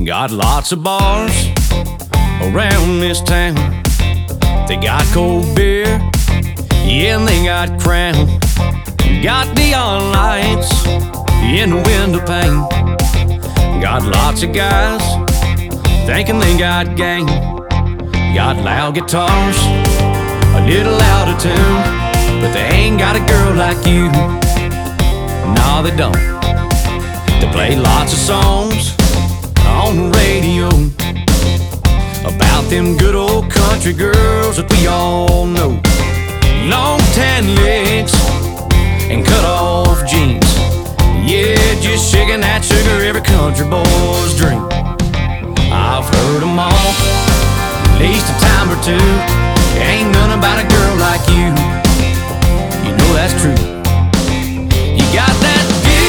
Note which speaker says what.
Speaker 1: Got lots of bars around this town. They got cold beer, yeah, and they got Crown. Got neon lights in the window pane. Got lots of guys thinking they got game. Got loud guitars, a little out of tune, but they ain't got a girl like you. No, they don't. They play lots of songs on the radio about them good old country girls that we all know. Long tan legs and cut off jeans, yeah, just shaking that sugar every country boy's dream. I've heard them all at least a time or two. Ain't none about a girl like you. You know that's true. You got that